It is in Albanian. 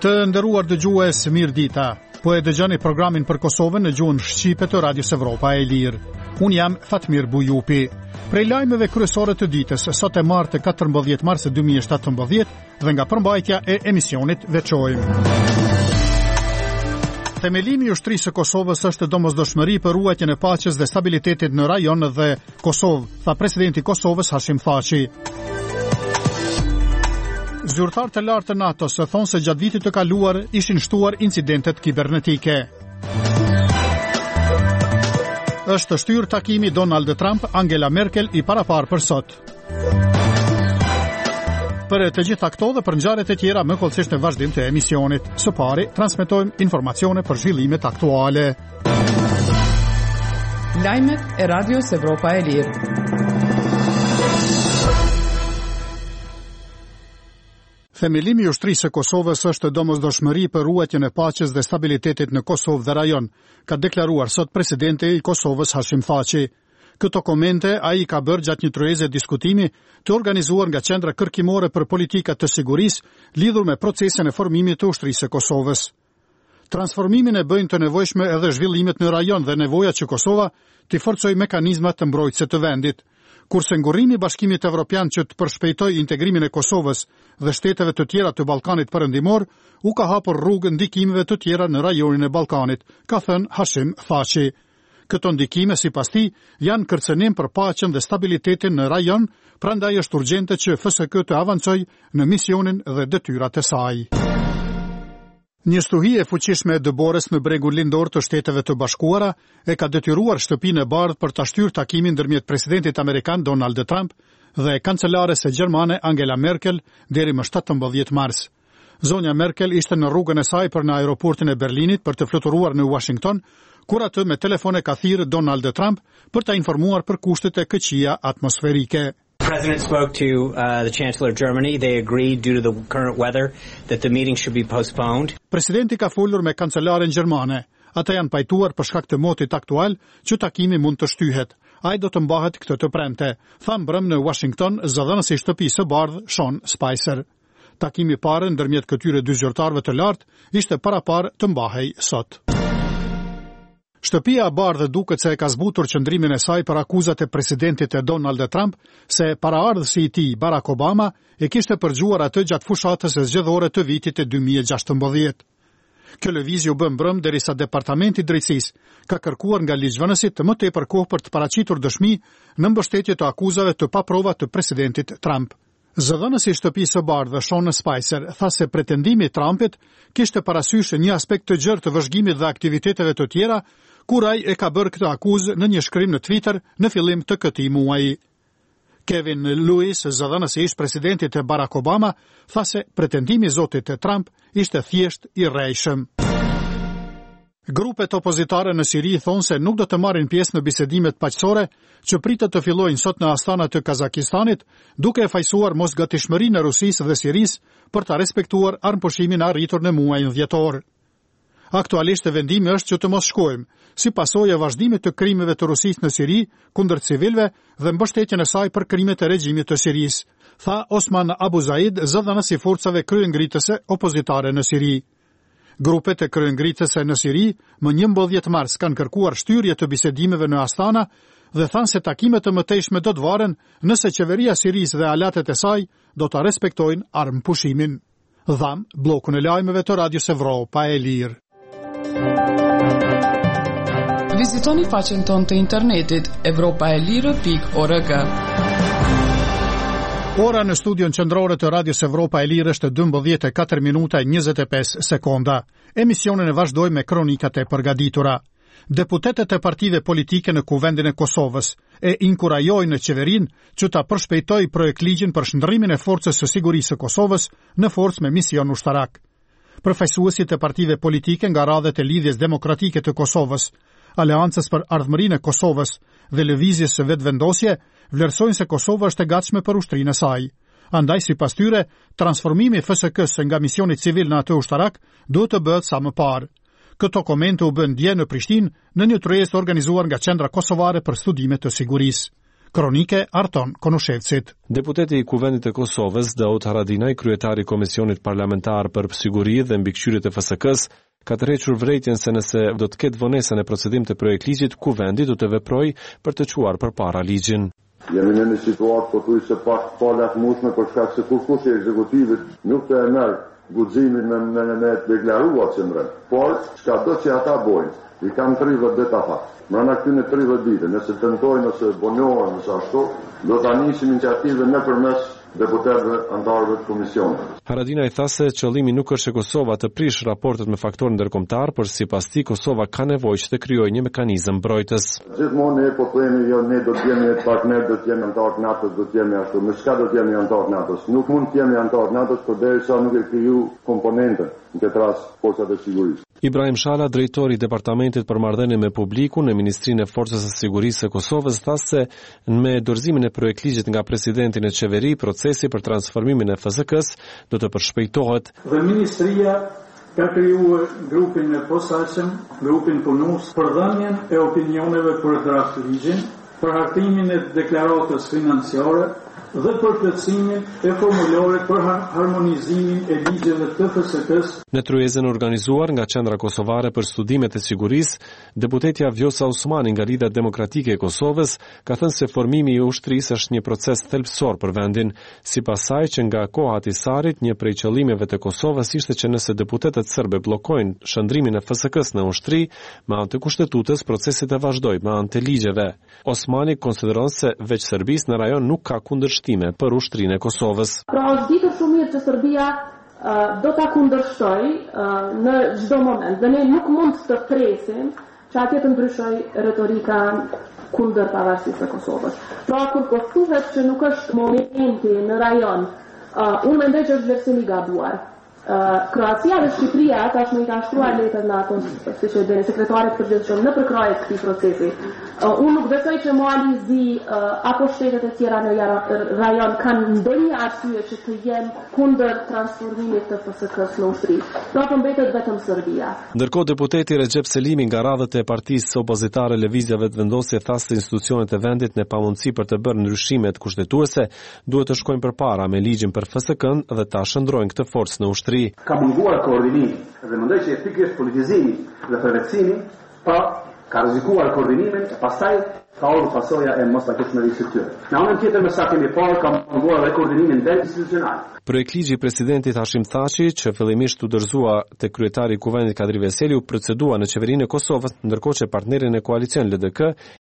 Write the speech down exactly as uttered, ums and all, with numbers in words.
Të nderuar dëgjues, mirë dita. Po e dëgjoni programin për Kosovën në gjuhën shqipe të Radios Evropa e Lirë. Unë jam Fatmir Bujupi. Prej lajmeve kryesore të ditës, sot e martë katërmbëdhjetë mars dy mijë e shtatëmbëdhjetë dhe nga përmbajtja e emisionit veçojmë. Themelimi i ushtrisë së Kosovës është domosdoshmëri për ruajtjen e paqes dhe stabilitetit në rajon dhe Kosovë, tha presidenti i Kosovës Hashim Thaçi. Zyrtarë të lartë të NATO-s thonë se gjatë vitit të kaluar ishin shtuar incidentet kibernetike. Është shtyr takimi Donald Trump, Angela Merkel i parapar për sot. Për të gjitha këto dhe për ngjarjet e tjera më kollësisht në vazhdim të emisionit. Së pari, transmetojmë informacione për zhvillimet aktuale. Lajmet e Radios Evropa e Lirë. Themelimi i ushtrisë së Kosovës është domosdoshmëri për ruajtjen e paqes dhe stabilitetit në Kosovë dhe rajon, ka deklaruar sot presidenti i Kosovës Hashim Thaçi. Këto komente ai ka bërë gjatë një tryeze diskutimi të organizuar nga Qendra Kërkimore për Politika të Sigurisë lidhur me procesin e formimit të ushtrisë së Kosovës. Transformimin e bëjnë të nevojshme edhe zhvillimet në rajon dhe nevoja që Kosova të forcojë mekanizmat të mbrojtëse të vendit. Kurse ngurrimi i Bashkimit Evropian që të përshpejtojë integrimin e Kosovës dhe shteteve të tjera të Ballkanit Perëndimor, u ka hapur rrugë ndikimeve të tjera në rajonin e Ballkanit, ka thënë Hashim Thaçi. Këto ndikime, sipas tij, janë kërcënim për paqen dhe stabilitetin në rajon, prandaj është urgjente që F S K të avancojë në misionin dhe detyrat e saj. Një stuhi e fuqishme e dëbores në bregun lindor të Shteteve të Bashkuara e ka detyruar Shtëpinë e Bardhë për ta shtyrë takimin ndërmjet presidentit amerikan Donald Trump dhe kancelares së gjermane Angela Merkel deri më shtatëmbëdhjetë mars. Zonja Merkel ishte në rrugën e saj për në aeroportin e Berlinit për të fluturuar në Washington, kur atë me telefon e ka thirrë Donald Trump për ta informuar për kushtet e këqija atmosferike. The President spoke to uh, the Chancellor of Germany. They agreed due to the current weather that the meeting should be postponed. Presidenti ka folur me kancelaren gjermane. Ata janë pajtuar për shkak të motit aktual që takimi mund të shtyhet. Ai do të mbahet këtë të premte, tha mbrëm në Washington zëdhënësi i Shtëpisë së Bardhë Sean Spicer. Takimi i parë ndërmjet këtyre dy zyrtarëve të lartë ishte parapar të mbahej sot. Shtëpia e Bardhë duket se e ka zbutur qëndrimin e saj për akuzat e presidentit e Donald Trump se paraardhësi i tij Barack Obama e kishte përgjuar atë gjatë fushatës së zgjedhore të vitit e dy mijë e gjashtëmbëdhjetë. Kjo lëvizje u bë mbrëm derisa Departamenti i Drejtësisë ka kërkuar nga ligjvënësit të më tepër kohë për të paraqitur dëshmi në mbështetje të akuzave të paprova të presidentit Trump. Zëdhënësi i Shtëpisë së Bardhë Sean Spicer tha se pretendimi i Trumpit kishte parasysh një aspekt të gjerë të vëzhgimit dhe aktiviteteve të tjera, kur ai e ka bërë këtë akuzë në një shkrim në Twitter në fillim të këtij muaji. Kevin Lewis, zëdhënësi ish presidentit e Barack Obama, tha se pretendimi i zotit e Trump ishte thjesht i rrejshëm. Grupet opozitare në Siri thonë se nuk do të marrin pjesë në bisedimet paqësore që pritet të fillojnë sot në Astana të Kazakistanit, duke e fajsuar mosgatishmërinë e Rusisë dhe Sirisë për ta respektuar armëpushimin arritur në muajin dhjetor. Aktualisht vendimi është që të mos shkojmë, si pasojë e vazhdimit të krimeve të Rusisë në Siri kundër civilëve dhe mbështetjen e saj për krimet e regjimit të Sirisë, tha Osman Abu Zaid, zëdhënës i forcave kryengritëse opozitare në Siri. Grupet e kryengritëse në Siri më njëmbëdhjetë mars kanë kërkuar shtyrje të bisedimeve në Astana dhe thanë se takimet të mëtejshme do të varen nëse qeveria e Sirisë dhe aleatet e saj do ta respektojnë armëpushimin. Dham bllokun e lajmeve të Radios Evropa e Lirë. Vizitoni faqen tonë të internetit evropaelire pikë org. Ora në studion qendrore të Radios Evropa e Lirë është dymbëdhjetë e katër minuta e njëzet e pesë sekonda. Emisionin e vazhdoj me kronikat e përgatitura. Deputetët e partive politike në Kuvendin e Kosovës e inkurajojnë qeverinë që ta përshpejtojë projektligjin për shndërrimin e forcës së sigurisë së Kosovës në forcë me mision ushtarak. Përfaqësuesit e partive politike nga radhet e Lidhjes Demokratike të Kosovës, Aleancës për Ardhmërinë e Kosovës dhe Lëvizjes së Vetvendosje vlerësojnë se Kosova është e gatshme për ushtrinë e saj. Andaj sipas tyre, transformimi i F S K-s nga misioni civil në atë ushtarak duhet të bëhet sa më parë. Këto komente u bën dje në Prishtinë në një tryezë organizuar nga Qendra Kosovare për Studime të Sigurisë. Kronike Arton Konushevcit. Deputeti i Kuvendit të Kosovës, Daud Haradinaj, kryetari i Komisionit Parlamentar për Siguri dhe Mbikëqyrjet e F S K-s, ka tërhequr vërejtjen se nëse do të ketë vonesën e procedim të projekt ligjit, Kuvendi do të veprojë për të çuar përpara ligjin. Jemi në një situatë pothuajse pak palakmueshme për shkak se kurkush i ekzekutivit nuk të e merr guximin me me me të deklaruar qendrën. Por çka do që ata bojnë, i kanë tridhjetë ditë afa. Mbrana këtyre tridhjetë ditë, nëse tentojnë ose bonohen ose ashtu, do ta nisim iniciativën nëpërmes deputetëve antarëve të komisionit. Haradinaj tha se qëllimi nuk është që Kosova të prish raportet me faktorë ndërkombëtar, por sipas tij Kosova ka nevojë që të krijojë një mekanizëm mbrojtës. Gjithmonë ne po themi jo ne do të jemi partner, do të jemi antar të NATO-s, do të jemi ashtu. Me çka do të jemi antar të NATO-s? Nuk mund të jemi antar të NATO-s përderisa nuk e kriju komponentën, në këtë rast forcat e sigurisë. Ibrahim Shala, drejtori i Departamentit për Marrëdhënie me Publikun në Ministrinë e Forcës së Sigurisë së Kosovës, tha se me dorëzimin e projektligjit nga presidenti në qeveri, procesi për transformimin e F S K-s do të përshpejtohet. Dhe ministria ka krijuar grupin e posaçëm, grupin punus për dhënien e opinioneve për draft ligjin, për hartimin e deklaratës financiare dhe për plotësimin e formulore për harmonizimin e ligjeve të F S K-s. Në tryezën organizuar nga Qendra Kosovare për Studimet e Sigurisë, deputetja Vjosa Osmani nga Lidha Demokratike e Kosovës ka thënë se formimi i ushtrisë është një proces thelbësor për vendin. Sipas saj që nga koha e Tisarit, një prej qëllimeve të Kosovës ishte që nëse deputetët serbe bllokojnë shndrimin e F S K-s në ushtri, me anë të kushtetutës procesi të vazhdojë me anë të ligjeve. Osmani konsideron se veç Serbisë në rajon nuk ka kundërshtime për ushtrinë e Kosovës. Pra është ditur shumë mirë që Serbia uh, do ta kundërshtoj uh, në çdo moment. Dhe ne nuk mund të presim që atje të ndryshoj retorika kundër pavarësisë së Kosovës. Pra kur po thuhet që nuk është momenti në rajon, uh, unë mendoj që është vlerësim i gabuar. Uh, Kroacia dhe Shqipëria tashmë i ka shtruar letër NATO-s, siç e dini sekretarit përgjithshëm në përkrahje të këtij procesi. Uh, unë nuk besoj që Mualizi uh, apo shtetet e tjera në rajon kanë ndonjë arsye që të jenë kundër transformimit të F S K-s në ushtri. Pra po mbetet vetëm Serbia. Ndërkohë deputeti Recep Selimi nga radhët e partisë opozitare Lëvizjave të Vendosje tha se institucionet e vendit në pamundësi për të bërë ndryshimet kushtetuese duhet të shkojnë përpara me ligjin për F S K-n dhe ta shndrojnë këtë forcë në ushtri. Ka munguar koordinimi dhe mendoj që pikërisht politizimi dhe përvetësimi pa ka rrezikuar koordinimin e pastaj ka ardhur pasoja e mostakishmërisë së tyre. Në anën tjetër me sa kemi parë ka munguar dhe koordinimin interinstitucional. Projektligji i presidentit Hashim Thaçi, që fillimisht u dorëzua te kryetari i Kuvendit Kadri Veseli, u procedua në qeverinë e Kosovës, ndërkohë që partnerin e koalicion L D K